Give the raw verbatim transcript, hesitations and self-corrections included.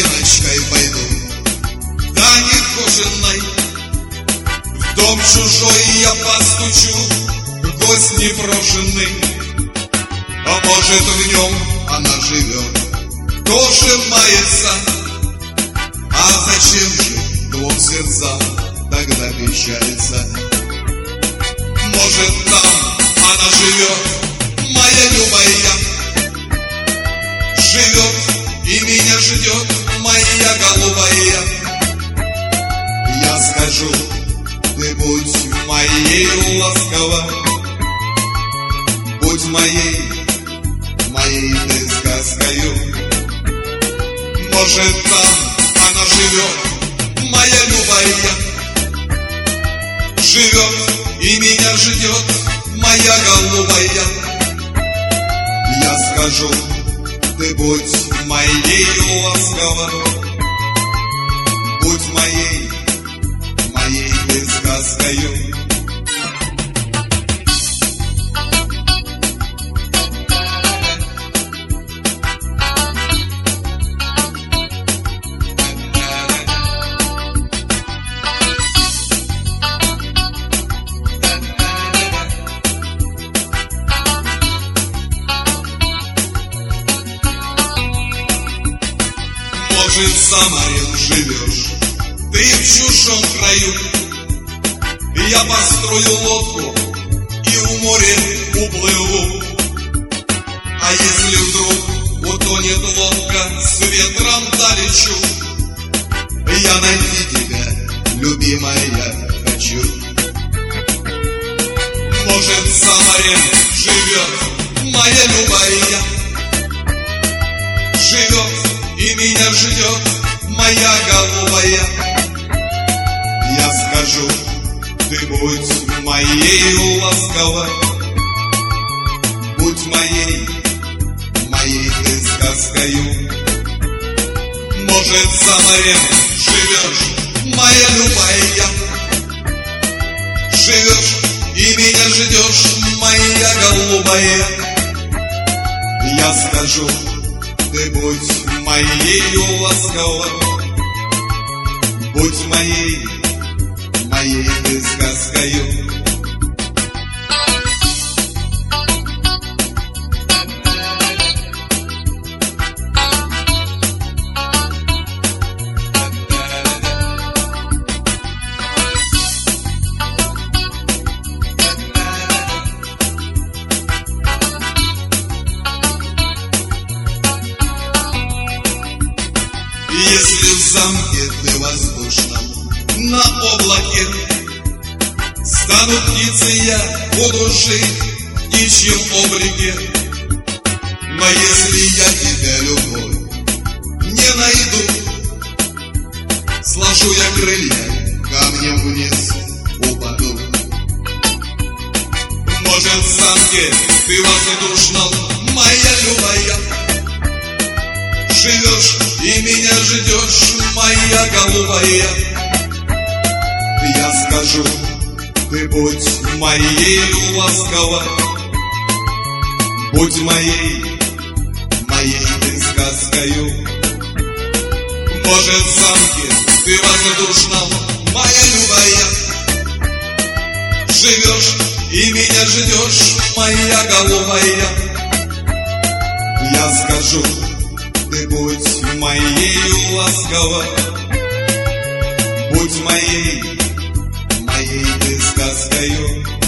тропиночкой пойду, да нехоженной. В дом чужой я постучу, гость непрошенный. А может, в нем она живет, тоже мается. А зачем же двум сердцам тогда печалиться? Может, там она живет, моя любая, живет и меня ждет, моя голубая. Я скажу, ты будь моей ласково, будь моей, моей ты сказкою. Может, там она живет, моя любая, живет и меня ждет, моя голубая. Я скажу, ты будь моей ласково, будь моей, моей ты сказкою. Может, за морем живешь, ты в чужом краю. Я построю лодку и у моря уплыву. А если вдруг утонет лодка, с ветром долечу. Я найти тебя, любимая, хочу. Может, за морем живет моя любая, живет и меня ждет, моя голубая. Я скажу, ты будь моей ласковой, будь моей, моей ты сказкою. Может, за морем живешь, моя любая, живешь и меня ждешь, моя голубая. Я скажу, ты будь моей ласковой, будь моей, моей ты сказкою. Если в замке ты воздушном на облаке, станут птицы, я буду жить в птичьем облике. Но если я тебя, любовь, не найду, сложу я крылья, камнем вниз упаду. Может, в замке ты воздушном, моя любая, живешь и меня ждешь, моя голубая. Я скажу, ты будь моей ласковой, будь моей, моей ты сказкою. Может, в замке ты воздушном, моя любая, живешь и меня ждешь, моя голубая. Я скажу, ты будь моей ласковой, будь моей, моей ты сказкою.